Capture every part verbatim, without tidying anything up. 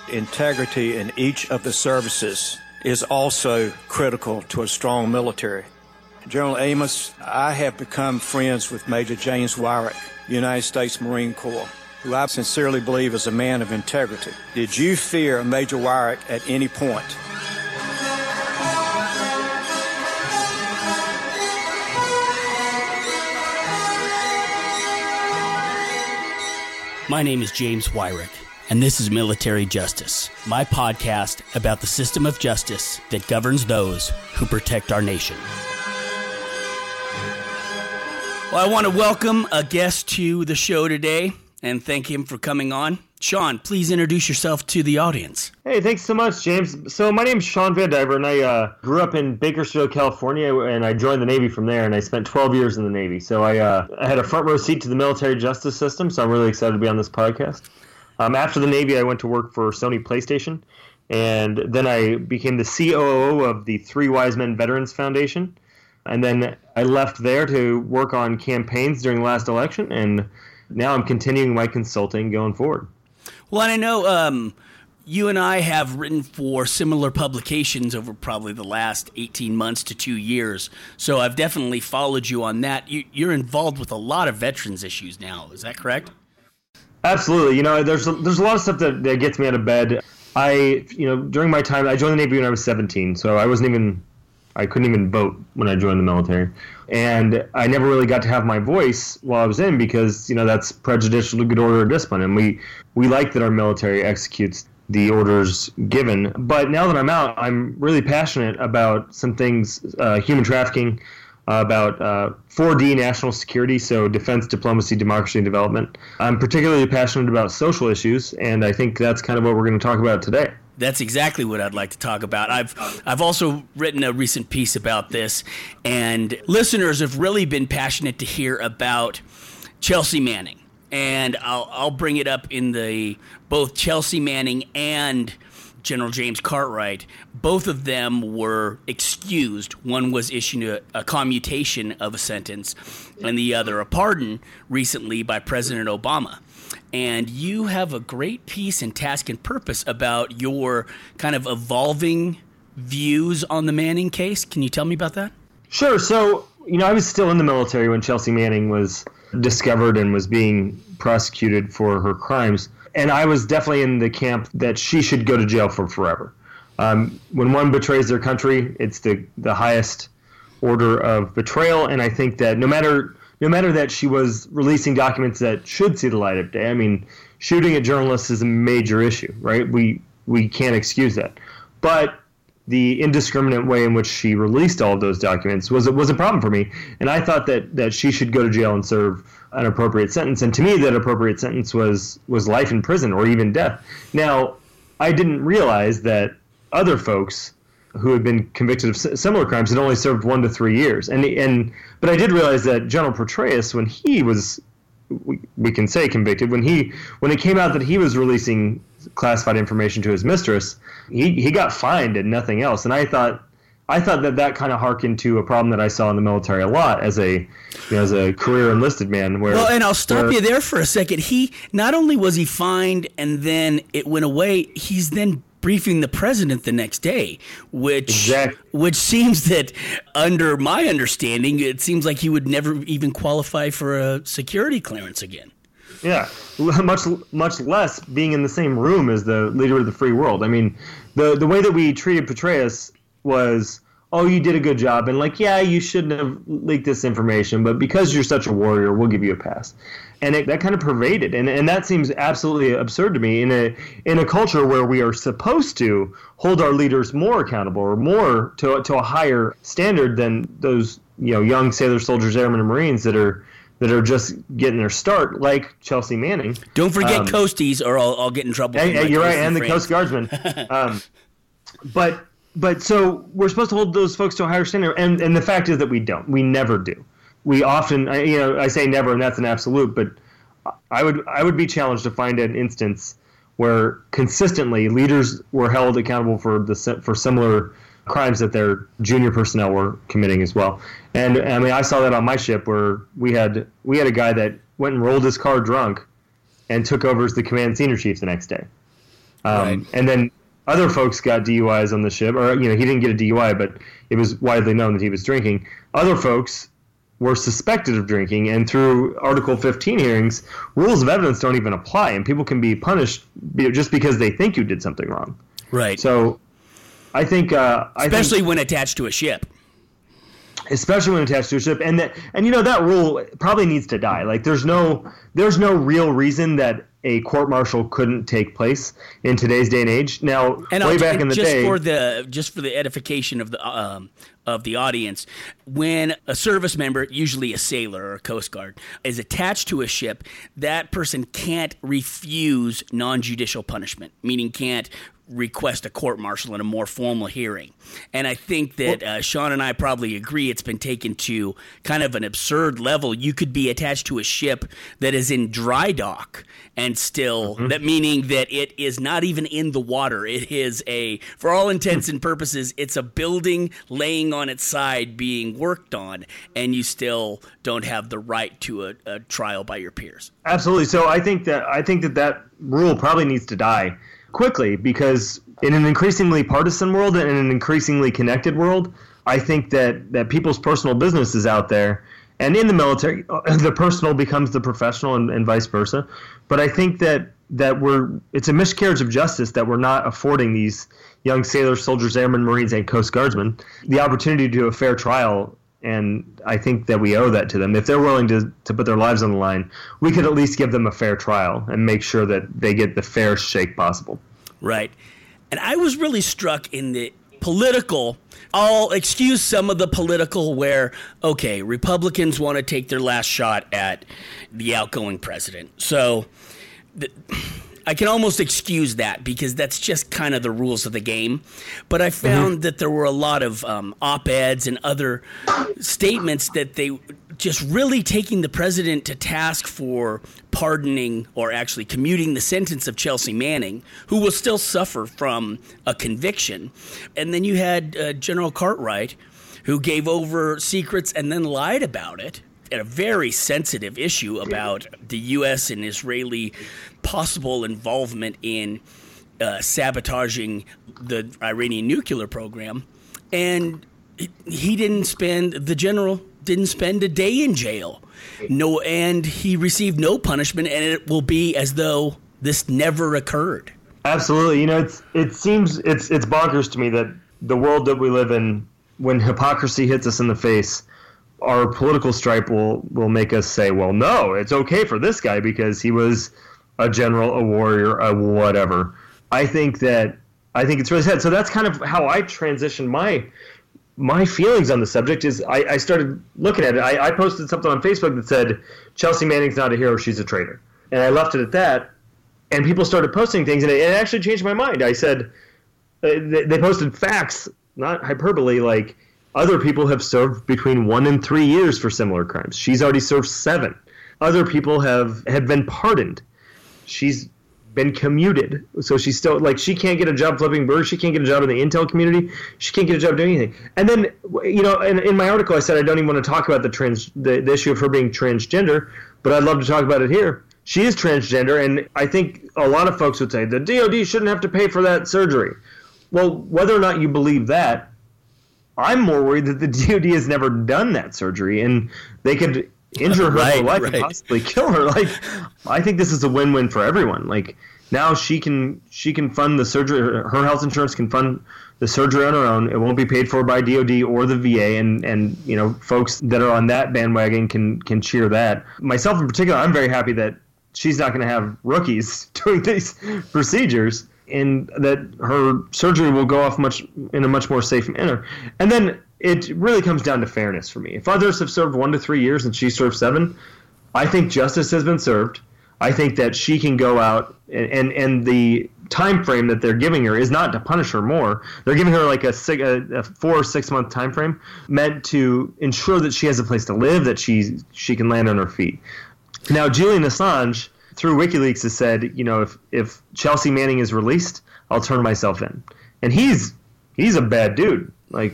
Integrity in each of the services is also critical to a strong military. General Amos, I have become friends with Major James Wyrick, United States Marine Corps, who I sincerely believe is a man of integrity. Did you fear Major Wyrick at any point? My name is James Wyrick, and this is Military Justice, my podcast about the system of justice that governs those who protect our nation. Well, I want to welcome a guest to the show today and thank him for coming on. Sean, please introduce yourself to the audience. Hey, thanks so much, James. So my name's Sean Van Diver, and I uh, grew up in Bakersfield, California, and I joined the Navy from there, and I spent twelve years in the Navy. So I, uh, I had a front row seat to the military justice system, so I'm really excited to be on this podcast. Um, after the Navy, I went to work for Sony PlayStation, and then I became the C O O of the Three Wise Men Veterans Foundation, and then I left there to work on campaigns during the last election, and now I'm continuing my consulting going forward. Well, and I know um, you and I have written for similar publications over probably the last eighteen months to two years, so I've definitely followed you on that. You, you're involved with a lot of veterans issues now, is that correct? Absolutely. You know, there's a, there's a lot of stuff that, that gets me out of bed. I, you know, during my time, I joined the Navy when I was seventeen, so I wasn't even, I couldn't even vote when I joined the military. And I never really got to have my voice while I was in because, you know, that's prejudicial to good order or discipline. And we, we like that our military executes the orders given. But now that I'm out, I'm really passionate about some things, uh, human trafficking, uh, about uh, four D national security, so defense, diplomacy, democracy, and development. I'm particularly passionate about social issues, and I think that's kind of what we're going to talk about today. That's exactly what I'd like to talk about. I've I've also written a recent piece about this, and listeners have really been passionate to hear about Chelsea Manning. And I'll I'll bring it up in the both Chelsea Manning and General James Cartwright. Both of them were excused. One was issued a, a commutation of a sentence, and the other a pardon recently by President Obama. And you have a great piece in Task and Purpose about your kind of evolving views on the Manning case. Can you tell me about that? Sure. So, you know, I was still in the military when Chelsea Manning was discovered and was being prosecuted for her crimes. And I was definitely in the camp that she should go to jail for forever. Um, when one betrays their country, it's the, the highest order of betrayal. And I think that no matter... No matter that she was releasing documents that should see the light of day. I mean, shooting at journalists is a major issue, right? We we can't excuse that. But the indiscriminate way in which she released all of those documents was was a problem for me. And I thought that, that she should go to jail and serve an appropriate sentence. And to me, that appropriate sentence was, was life in prison or even death. Now, I didn't realize that other folks who had been convicted of similar crimes had only served one to three years. And and but I did realize that General Petraeus, when he was, we, we can say convicted, when he when it came out that he was releasing classified information to his mistress, he, he got fined and nothing else. And I thought I thought that that kind of harkened to a problem that I saw in the military a lot as a you know, as a career enlisted man. Where, well, and I'll stop where, you there for a second. He not only was he fined and then it went away, he's then briefing the president the next day, which exactly. which seems that, under my understanding, it seems like he would never even qualify for a security clearance again. Yeah, much much less being in the same room as the leader of the free world. I mean, the the way that we treated Petraeus was, oh, you did a good job, and like, yeah, you shouldn't have leaked this information, but because you're such a warrior, we'll give you a pass. And it, that kind of pervaded, and and that seems absolutely absurd to me in a in a culture where we are supposed to hold our leaders more accountable or more to to a higher standard than those you know young sailors, soldiers, airmen, and Marines that are that are just getting their start, like Chelsea Manning. Don't forget um, Coasties, or I'll, I'll get in trouble. And, and you're right, and the Coast Guardsmen. um, but but so we're supposed to hold those folks to a higher standard, and and the fact is that we don't. We never do. We often, you know, I say never, and that's an absolute, but I would I would be challenged to find an instance where consistently leaders were held accountable for the for similar crimes that their junior personnel were committing as well. And I mean, I saw that on my ship where we had we had a guy that went and rolled his car drunk and took over as the command senior chief the next day. Um, right. And then other folks got D U Is on the ship, or you know, he didn't get a D U I, but it was widely known that he was drinking. Other folks were suspected of drinking, and through Article fifteen hearings, rules of evidence don't even apply, and people can be punished just because they think you did something wrong. Right. So, I think, uh, I especially think, when attached to a ship. Especially when attached to a ship, and that, and you know that rule probably needs to die. Like, there's no, there's no real reason that a court-martial couldn't take place in today's day and age. Now, and way I'll, back in the just day, for the just for the edification of the um, of the audience, when a service member, usually a sailor or a Coast Guard, is attached to a ship, that person can't refuse non-judicial punishment, meaning can't request a court-martial in a more formal hearing. And I think that uh, Sean and I probably agree it's been taken to kind of an absurd level. You could be attached to a ship that is in dry dock and still, mm-hmm. that meaning that it is not even in the water. It is a, for all intents and purposes, it's a building laying on its side being worked on, and you still don't have the right to a, a trial by your peers. Absolutely. So I think that I think that that rule probably needs to die quickly, because in an increasingly partisan world and in an increasingly connected world, I think that, that people's personal business is out there. And in the military, the personal becomes the professional and, and vice versa. But I think that, that we're it's a miscarriage of justice that we're not affording these young sailors, soldiers, airmen, Marines, and Coast Guardsmen the opportunity to do a fair trial. And I think that we owe that to them. If they're willing to, to put their lives on the line, we could at least give them a fair trial and make sure that they get the fairest shake possible. Right. And I was really struck in the political, I'll excuse some of the political where, okay, Republicans want to take their last shot at the outgoing president. So the, I can almost excuse that because that's just kind of the rules of the game. But I found mm-hmm. that there were a lot of um, op-eds and other statements that they just really taking the president to task for pardoning or actually commuting the sentence of Chelsea Manning, who will still suffer from a conviction. And then you had uh, General Cartwright, who gave over secrets and then lied about it. At a very sensitive issue about the U S and Israeli possible involvement in uh, sabotaging the Iranian nuclear program. And he didn't spend, the general didn't spend a day in jail. No, and he received no punishment, and it will be as though this never occurred. Absolutely. You know, it's, it seems, it's, it's bonkers to me that the world that we live in, when hypocrisy hits us in the face, our political stripe will, will make us say, well, no, it's okay for this guy because he was a general, a warrior, a whatever. I think that I think it's really sad. So that's kind of how I transitioned my my feelings on the subject. Is I, I started looking at it. I, I posted something on Facebook that said Chelsea Manning's not a hero, she's a traitor, and I left it at that. And people started posting things, and it, it actually changed my mind. I said uh, they, they posted facts, not hyperbole, like. Other people have served between one and three years for similar crimes. She's already served seven. Other people have, have been pardoned. She's been commuted. So she's still, like, she can't get a job flipping birds. She can't get a job in the intel community. She can't get a job doing anything. And then, you know, in, in my article I said I don't even want to talk about the trans the, the issue of her being transgender, but I'd love to talk about it here. She is transgender, and I think a lot of folks would say the D O D shouldn't have to pay for that surgery. Well, whether or not you believe that, I'm more worried that the D O D has never done that surgery, and they could injure her right, for life right. and possibly kill her. Like, I think this is a win-win for everyone. Like, now she can she can fund the surgery. Her health insurance can fund the surgery on her own. It won't be paid for by D O D or the V A, and and you know, folks that are on that bandwagon can can cheer that. Myself in particular, I'm very happy that she's not going to have rookies doing these procedures, and that her surgery will go off much in a much more safe manner. And then it really comes down to fairness for me. If others have served one to three years and she served seven, I think justice has been served. I think that she can go out, and, and, and the time frame that they're giving her is not to punish her more. They're giving her like a, six, a, a four or six month time frame meant to ensure that she has a place to live, that she she can land on her feet. Now, Julian Assange, through WikiLeaks, has said, you know, if, if Chelsea Manning is released, I'll turn myself in. And he's he's a bad dude. Like,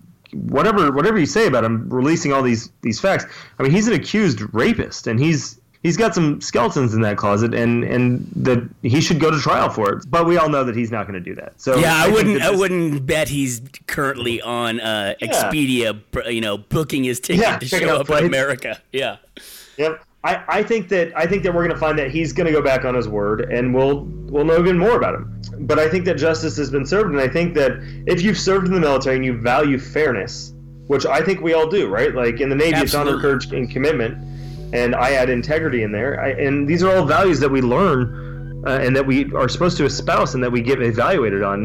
whatever whatever you say about him releasing all these, these facts, I mean, he's an accused rapist, and he's he's got some skeletons in that closet, and and that he should go to trial for it. But we all know that he's not going to do that. So yeah, I, I wouldn't. this, I wouldn't bet he's currently on uh, yeah. Expedia, you know, booking his ticket yeah, to show up flights. in America. Yeah. Yep. I, I think that I think that we're going to find that he's going to go back on his word, and we'll we'll know even more about him. But I think that justice has been served, and I think that if you've served in the military and you value fairness, which I think we all do, right? Like in the Navy, Absolutely. it's honor, courage, and commitment, and I add integrity in there. I, and these are all values that we learn uh, and that we are supposed to espouse and that we get evaluated on.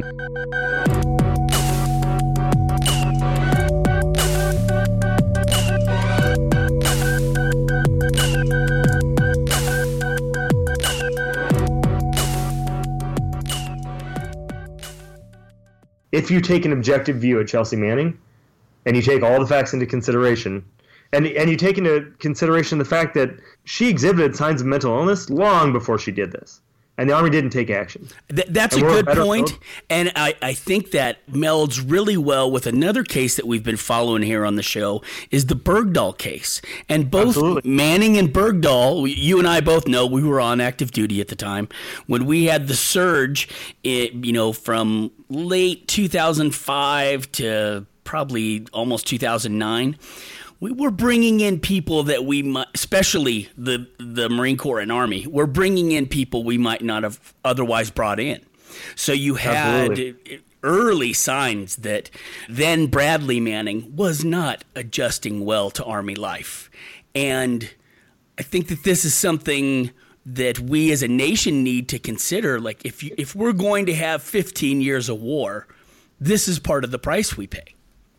If you take an objective view at Chelsea Manning, and you take all the facts into consideration, and and you take into consideration the fact that she exhibited signs of mental illness long before she did this, and the Army didn't take action. Th- that's and a a good point, field. and I, I think that melds really well with another case that we've been following here on the show, is the Bergdahl case. And both Absolutely. Manning and Bergdahl, you and I both know we were on active duty at the time, when we had the surge, it, you know, from late two thousand five to probably almost two thousand nine. We were bringing in people that we might, especially the the Marine Corps and Army, we're bringing in people we might not have otherwise brought in. So you had Absolutely. early signs that then Bradley Manning was not adjusting well to Army life. And I think that this is something that we as a nation need to consider. Like if you, if we're going to have fifteen years of war, this is part of the price we pay.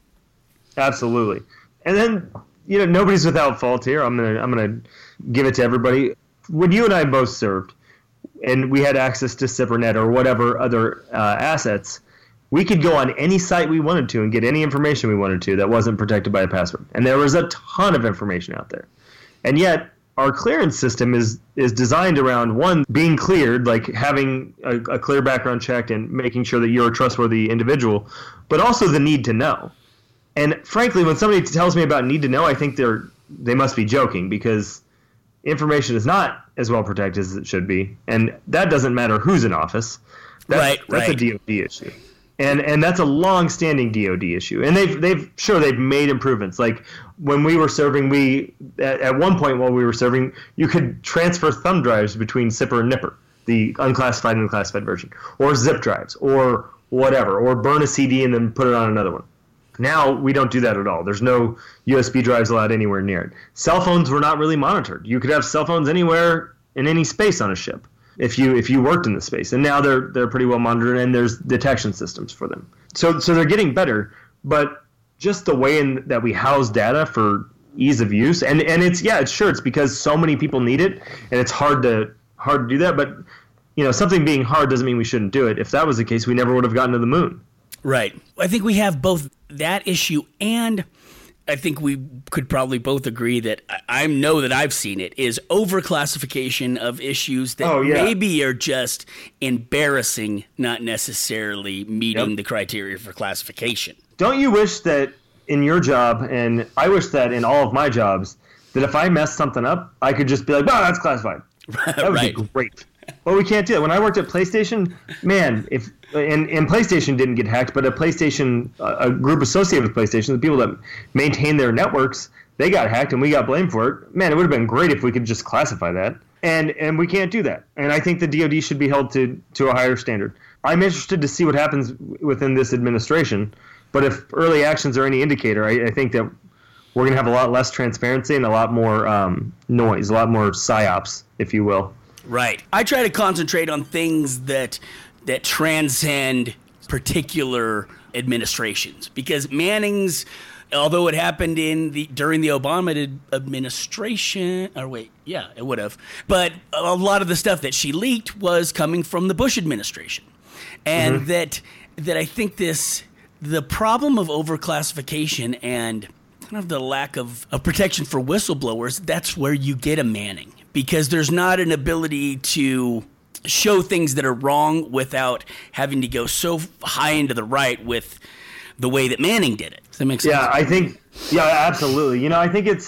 Absolutely. And then, you know, nobody's without fault here. I'm gonna I'm gonna give it to everybody. When you and I both served, and we had access to CyberNet or whatever other uh, assets, we could go on any site we wanted to and get any information we wanted to that wasn't protected by a password. And there was a ton of information out there. And yet, our clearance system is is designed around, one, being cleared, like having a, a clear background check and making sure that you're a trustworthy individual, but also the need to know. And frankly, when somebody tells me about need to know, I think they're they must be joking, because information is not as well protected as it should be, and that doesn't matter who's in office. That's, Right, that's right. a D O D issue, and and that's a long-standing D O D issue. And they've they've sure they've made improvements. Like when we were serving, we at, at one point while we were serving, you could transfer thumb drives between S I P R and N I P R, the unclassified and the classified version, or zip drives, or whatever, or burn a C D and then put it on another one. Now we don't do that at all. There's no U S B drives allowed anywhere near it. Cell phones were not really monitored. You could have cell phones anywhere in any space on a ship if you if you worked in the space. And now they're they're pretty well monitored, and there's detection systems for them. So so they're getting better, but just the way in that we house data for ease of use, and and it's yeah, it's sure it's because so many people need it, and it's hard to hard to do that. But you know, something being hard doesn't mean we shouldn't do it. If that was the case, we never would have gotten to the moon. Right. I think we have both that issue, and I think we could probably both agree that I I know that I've seen it, is overclassification of issues that Oh, yeah. maybe are just embarrassing, not necessarily meeting Yep. the criteria for classification. Don't you wish that in your job, and I wish that in all of my jobs, that if I messed something up, I could just be like, wow, that's classified. That would Right. be great. Well, we can't do that. When I worked at PlayStation, man, if and, and PlayStation didn't get hacked, but a PlayStation, a group associated with PlayStation, the people that maintain their networks, they got hacked and we got blamed for it. Man, it would have been great if we could just classify that. And and we can't do that. And I think the D O D should be held to, to a higher standard. I'm interested to see what happens within this administration. But if early actions are any indicator, I, I think that we're going to have a lot less transparency and a lot more um, noise, a lot more psyops, if you will. Right. I try to concentrate on things that that transcend particular administrations, because Manning's, although it happened in the during the Obama ad- administration, or wait, yeah, it would have, but a lot of the stuff that she leaked was coming from the Bush administration, and mm-hmm. that that I think this the problem of overclassification and kind of the lack of, of protection for whistleblowers, that's where you get a Manning. Because there's not an ability to show things that are wrong without having to go so high into the right with the way that Manning did it. Does that make sense? Yeah, I think, yeah, absolutely. You know, I think it's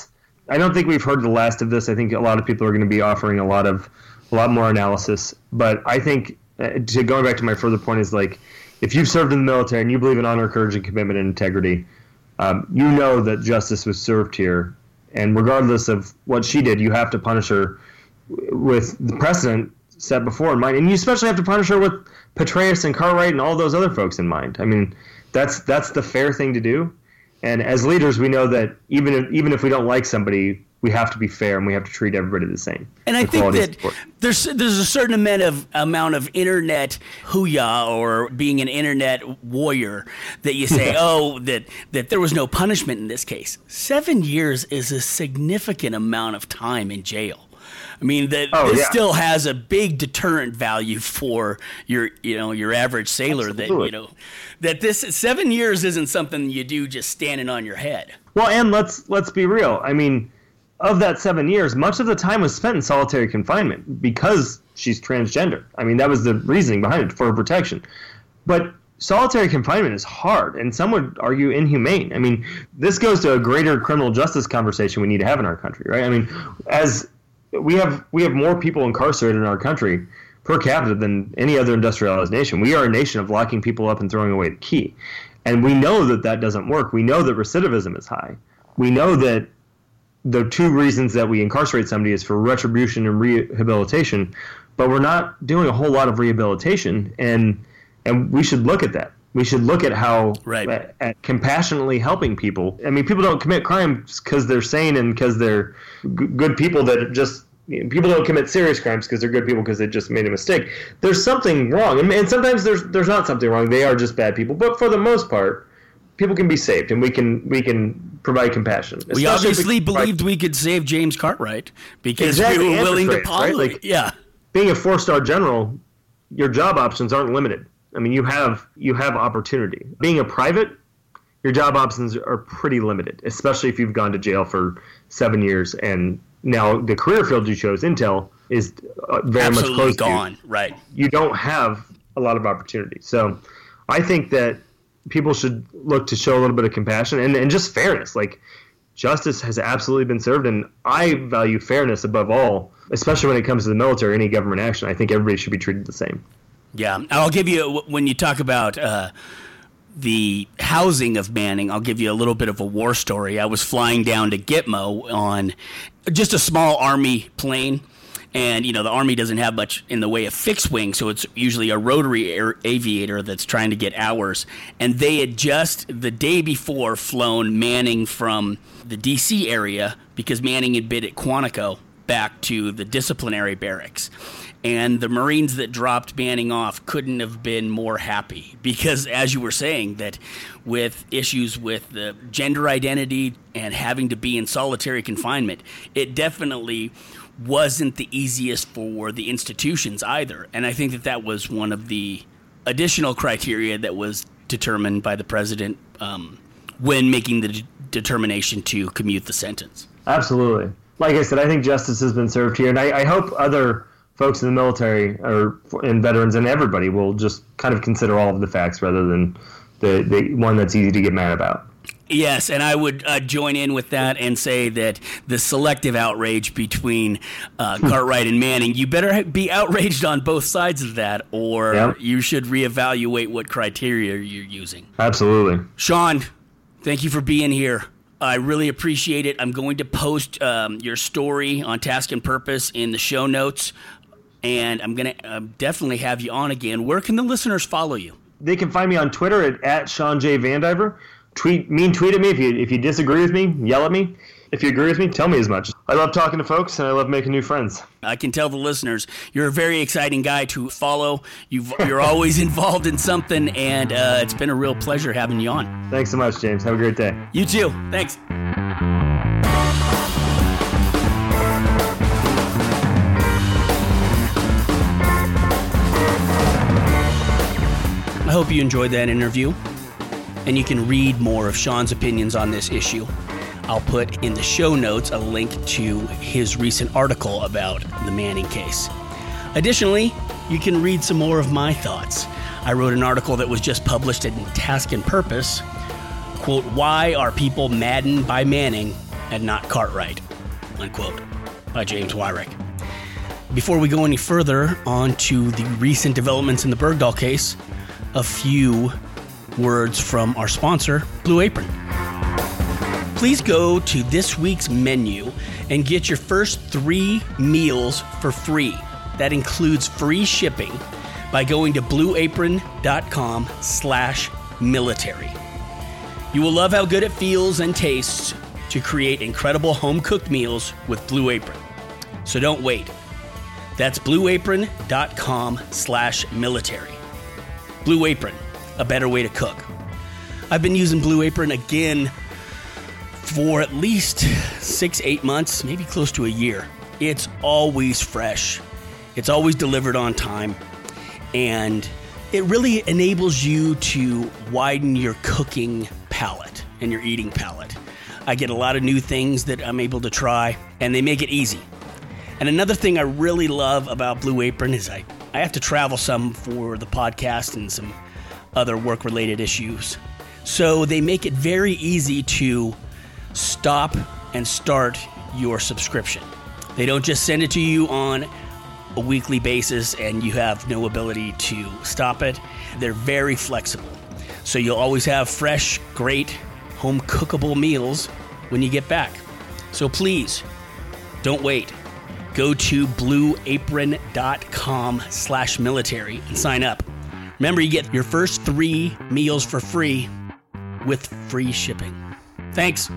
I don't think we've heard the last of this. I think a lot of people are going to be offering a lot of a lot more analysis. But I think, uh, to going back to my further point, is like, if you've served in the military and you believe in honor, courage, and commitment and integrity, um, you know that justice was served here. And regardless of what she did, you have to punish her with the precedent set before in mind. And you especially have to punish her with Petraeus and Cartwright and all those other folks in mind. I mean, that's that's the fair thing to do. And as leaders, we know that even if, even if we don't like somebody, we have to be fair and we have to treat everybody the same. And I think that there's there's a certain amount of amount of internet hooyah or being an internet warrior that you say, oh, that that there was no punishment in this case. Seven years is a significant amount of time in jail. I mean, that oh, this yeah. still has a big deterrent value for your, you know, your average sailor. Absolutely. That you know, that this seven years isn't something you do just standing on your head. Well, and let's let's be real. I mean, of that seven years, much of the time was spent in solitary confinement because she's transgender. I mean, that was the reasoning behind it, for her protection. But solitary confinement is hard, and some would argue inhumane. I mean, this goes to a greater criminal justice conversation we need to have in our country, right? I mean, as we have we have more people incarcerated in our country per capita than any other industrialized nation. We are a nation of locking people up and throwing away the key. And we know that that doesn't work. We know that recidivism is high. We know that the two reasons that we incarcerate somebody is for retribution and rehabilitation, but we're not doing a whole lot of rehabilitation, and and we should look at that. We should look at how right. at, at compassionately helping people. I mean, people don't commit crimes because they're sane and because they're g- good people that just you know, people don't commit serious crimes because they're good people because they just made a mistake. There's something wrong, and, and sometimes there's there's not something wrong. They are just bad people, but for the most part, people can be saved, and we can we can provide compassion. We obviously we believed we could save James Cartwright because exactly, we were willing to right? Like, yeah. Being a four-star general, your job options aren't limited. I mean, you have you have opportunity. Being a private, your job options are pretty limited, especially if you've gone to jail for seven years. And now the career field you chose, Intel, is very Absolutely much close gone. to you. Right. You don't have a lot of opportunity. So I think that people should look to show a little bit of compassion and, and just fairness. Like, justice has absolutely been served, and I value fairness above all, especially when it comes to the military, any government action. I think everybody should be treated the same. Yeah, I'll give you, when you talk about uh, the housing of Manning, I'll give you a little bit of a war story. I was flying down to Gitmo on just a small Army plane, and, you know, the Army doesn't have much in the way of fixed wing, so it's usually a rotary air aviator that's trying to get hours. And they had just, the day before, flown Manning from the D C area, because Manning had been at Quantico, back to the disciplinary barracks. And the Marines that dropped Manning off couldn't have been more happy because, as you were saying, that with issues with the gender identity and having to be in solitary confinement, it definitely wasn't the easiest for the institutions either. And I think that that was one of the additional criteria that was determined by the president um, when making the de- determination to commute the sentence. Absolutely. Like I said, I think justice has been served here, and I, I hope other folks in the military or and veterans and everybody will just kind of consider all of the facts rather than the, the one that's easy to get mad about. Yes, and I would uh, join in with that and say that the selective outrage between uh, Cartwright and Manning, you better be outraged on both sides of that, or yeah. you should reevaluate what criteria you're using. Absolutely. Sean, thank you for being here. I really appreciate it. I'm going to post um, your story on Task and Purpose in the show notes, and I'm going to uh, definitely have you on again. Where can the listeners follow you? They can find me on Twitter at, at Sean J. Vandiver. Tweet, mean tweet at me. If you, if you disagree with me, yell at me. If you agree with me, tell me as much. I love talking to folks, and I love making new friends. I can tell the listeners you're a very exciting guy to follow. You've, you're always involved in something, and uh, it's been a real pleasure having you on. Thanks so much, James. Have a great day. You too. Thanks. I hope you enjoyed that interview, and you can read more of Sean's opinions on this issue. I'll put in the show notes a link to his recent article about the Manning case. Additionally, you can read some more of my thoughts. I wrote an article that was just published in Task and Purpose, quote, "Why are people maddened by Manning and not Cartwright?" unquote, by James Wyrick. Before we go any further on to the recent developments in the Bergdahl case, a few words from our sponsor, Blue Apron. Please go to this week's menu and get your first three meals for free. That includes free shipping by going to blueapron.com slash military. You will love how good it feels and tastes to create incredible home-cooked meals with Blue Apron. So don't wait. That's blueapron.com slash military. Blue Apron, a better way to cook. I've been using Blue Apron again for at least six, eight months, maybe close to a year. It's always fresh. It's always delivered on time. And it really enables you to widen your cooking palate and your eating palate. I get a lot of new things that I'm able to try, and they make it easy. And another thing I really love about Blue Apron is I, I have to travel some for the podcast and some other work-related issues. So they make it very easy to stop and start your subscription. They don't just send it to you on a weekly basis and you have no ability to stop it. They're very flexible. So you'll always have fresh, great, home cookable meals when you get back. So please, don't wait. Go to blueapron.com slash military and sign up. Remember, you get your first three meals for free with free shipping. Thanks.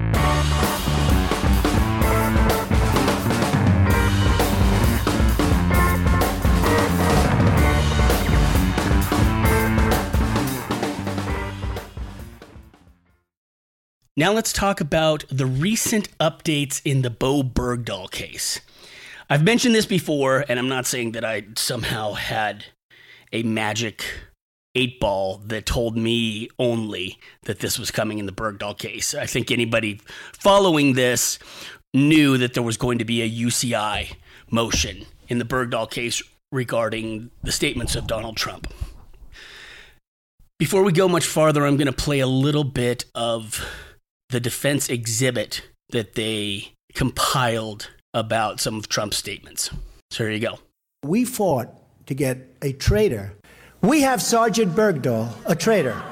Now let's talk about the recent updates in the Bo Bergdahl case. I've mentioned this before, and I'm not saying that I somehow had a magic eight ball that told me only that this was coming in the Bergdahl case. I think anybody following this knew that there was going to be a U C I motion in the Bergdahl case regarding the statements of Donald Trump. Before we go much farther, I'm going to play a little bit of the defense exhibit that they compiled about some of Trump's statements. So here you go. We fought to get a traitor. We have Sergeant Bergdahl, a traitor.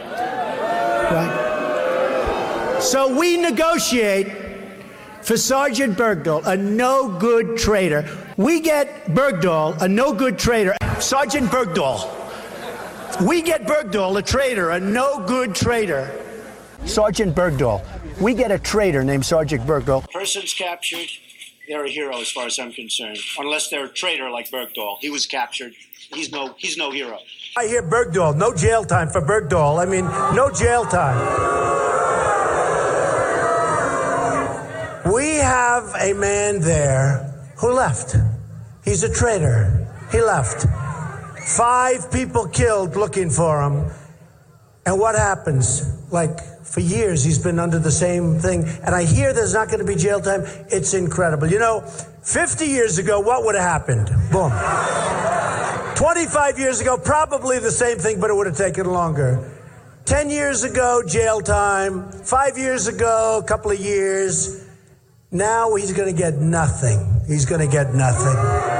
Right? So we negotiate for Sergeant Bergdahl, a no-good traitor. We get Bergdahl, a no-good traitor. Sergeant Bergdahl. We get Bergdahl, a traitor, a no-good traitor. Sergeant Bergdahl. We get a traitor named Sergeant Bergdahl. Persons captured, they're a hero as far as I'm concerned. Unless they're a traitor like Bergdahl. He was captured. He's no he's no hero. I hear Bergdahl, no jail time for Bergdahl. I mean, no jail time. We have a man there who left. He's a traitor. He left. Five people killed looking for him. And what happens? Like, for years, he's been under the same thing. And I hear there's not going to be jail time. It's incredible. You know, fifty years ago, what would have happened? Boom. twenty-five years ago, probably the same thing, but it would have taken longer. ten years ago, jail time. Five years ago, a couple of years. Now he's going to get nothing. He's going to get nothing.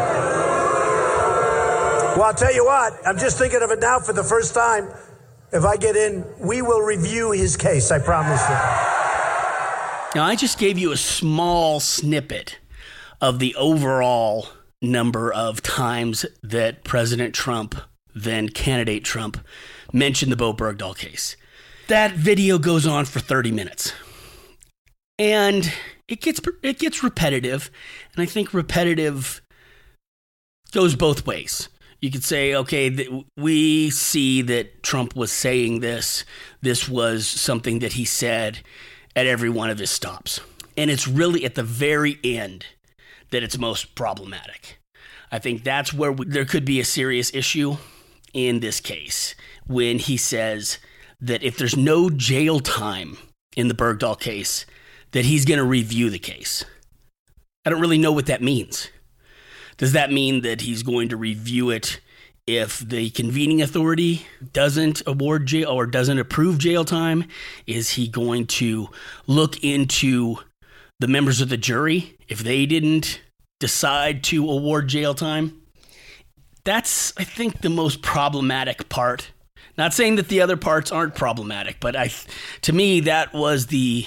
Well, I'll tell you what. I'm just thinking of it now for the first time. If I get in, we will review his case, I promise you. Now, I just gave you a small snippet of the overall number of times that President Trump, then candidate Trump, mentioned the Bo Bergdahl case. That video goes on for thirty minutes. And it gets it gets repetitive, and I think repetitive goes both ways. You could say, okay, th- we see that Trump was saying this. This was something that he said at every one of his stops. And it's really at the very end that it's most problematic. I think that's where we, there could be a serious issue in this case, when he says that if there's no jail time in the Bergdahl case, that he's going to review the case. I don't really know what that means. Does that mean that he's going to review it if the convening authority doesn't award jail or doesn't approve jail time? Is he going to look into the members of the jury, if they didn't decide to award jail time, that's, I think, the most problematic part. Not saying that the other parts aren't problematic, but I, to me, that was the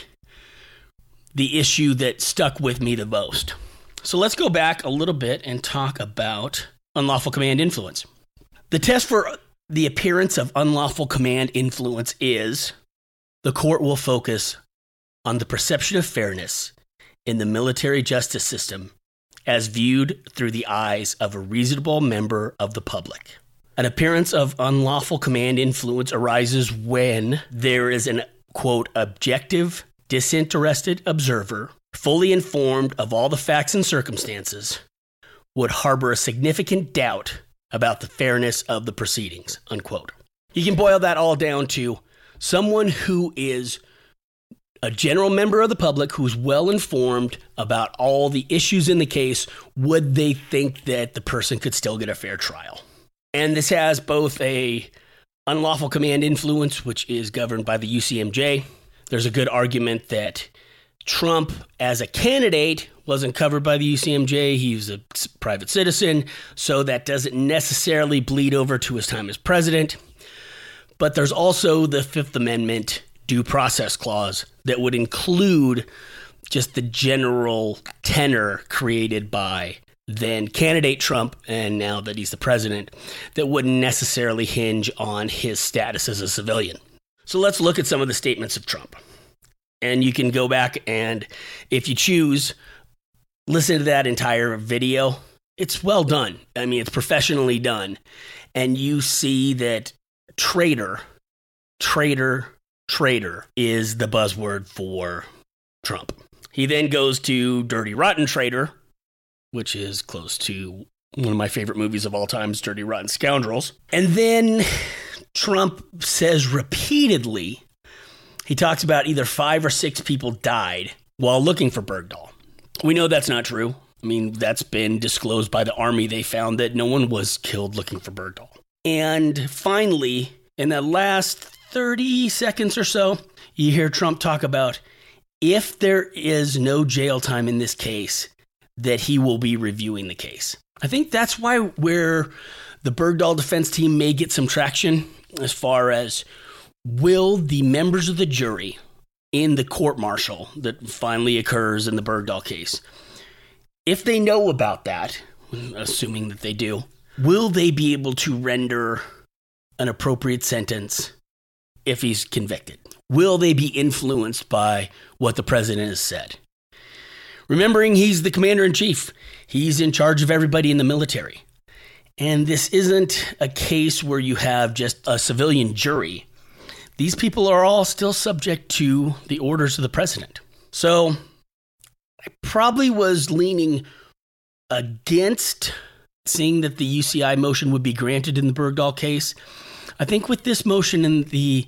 the issue that stuck with me the most. So let's go back a little bit and talk about unlawful command influence. The test for the appearance of unlawful command influence is the court will focus on the perception of fairness in the military justice system as viewed through the eyes of a reasonable member of the public. An appearance of unlawful command influence arises when there is an, quote, objective, disinterested observer, fully informed of all the facts and circumstances, would harbor a significant doubt about the fairness of the proceedings, unquote. You can boil that all down to someone who is a general member of the public who's well informed about all the issues in the case. Would they think that the person could still get a fair trial? And this has both a unlawful command influence, which is governed by the U C M J. There's a good argument that Trump, as a candidate, wasn't covered by the U C M J. He's a private citizen, so that doesn't necessarily bleed over to his time as president. But there's also the Fifth Amendment due process clause that would include just the general tenor created by then candidate Trump, and now that he's the president, that wouldn't necessarily hinge on his status as a civilian. So let's look at some of the statements of Trump. And you can go back and, if you choose, listen to that entire video. It's well done. I mean, it's professionally done. And you see that traitor, traitor, traitor is the buzzword for Trump. He then goes to Dirty Rotten Traitor, which is close to one of my favorite movies of all time, Dirty Rotten Scoundrels. And then Trump says repeatedly, he talks about either five or six people died while looking for Bergdahl. We know that's not true. I mean, that's been disclosed by the Army. They found that no one was killed looking for Bergdahl. And finally, in the last thirty seconds or so, you hear Trump talk about if there is no jail time in this case, that he will be reviewing the case. I think that's why where the Bergdahl defense team may get some traction as far as will the members of the jury in the court-martial that finally occurs in the Bergdahl case, if they know about that, assuming that they do, will they be able to render an appropriate sentence if he's convicted? Will they be influenced by what the president has said? Remembering he's the commander-in-chief. He's in charge of everybody in the military. And this isn't a case where you have just a civilian jury. These people are all still subject to the orders of the president. So I probably was leaning against seeing that the U C I motion would be granted in the Bergdahl case. I think with this motion and the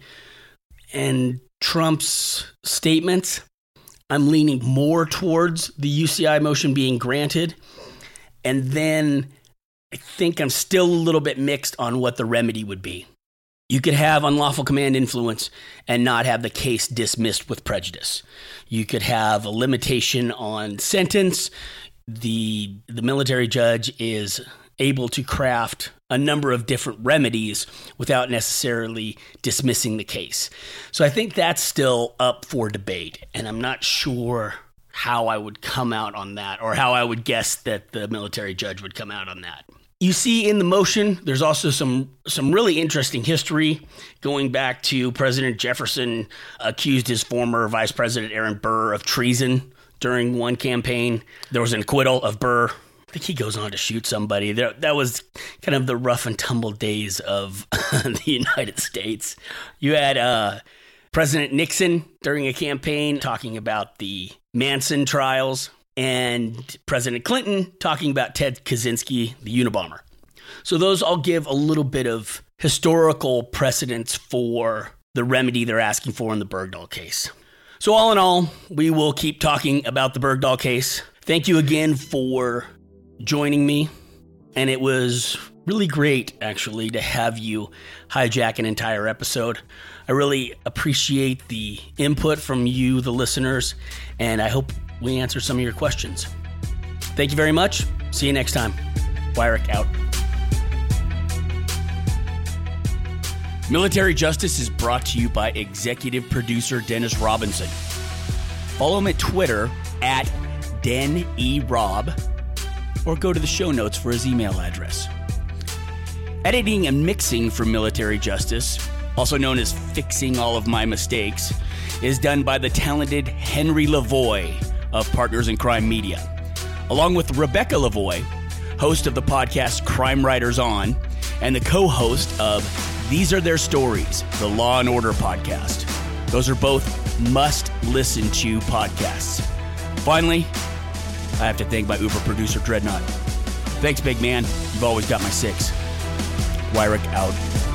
and Trump's statements, I'm leaning more towards the U C I motion being granted. And then I think I'm still a little bit mixed on what the remedy would be. You could have unlawful command influence and not have the case dismissed with prejudice. You could have a limitation on sentence. The, the military judge is able to craft a number of different remedies without necessarily dismissing the case. So I think that's still up for debate, and I'm not sure how I would come out on that, or how I would guess that the military judge would come out on that. You see in the motion, there's also some some really interesting history going back to President Jefferson accused his former Vice President Aaron Burr of treason during one campaign. There was an acquittal of Burr. I think he goes on to shoot somebody. There, that was kind of the rough and tumble days of the United States. You had uh, President Nixon during a campaign talking about the Manson trials, and President Clinton talking about Ted Kaczynski, the Unabomber. So those all give a little bit of historical precedence for the remedy they're asking for in the Bergdahl case. So all in all, we will keep talking about the Bergdahl case. Thank you again for joining me. And it was really great, actually, to have you hijack an entire episode. I really appreciate the input from you, the listeners, and I hope we answer some of your questions. Thank you very much. See you next time. Wyrick out. Military Justice is brought to you by executive producer Dennis Robinson. Follow him at Twitter at Den E Rob, or go to the show notes for his email address. Editing and mixing for Military Justice, also known as Fixing All of My Mistakes, is done by the talented Henry Lavoie of Partners in Crime Media, along with Rebecca Lavoie, host of the podcast Crime Writers On, and the co-host of These Are Their Stories, the Law and Order podcast. Those are both must-listen-to podcasts. Finally, I have to thank my Uber producer, Dreadnought. Thanks, big man. You've always got my six. Wyrick out.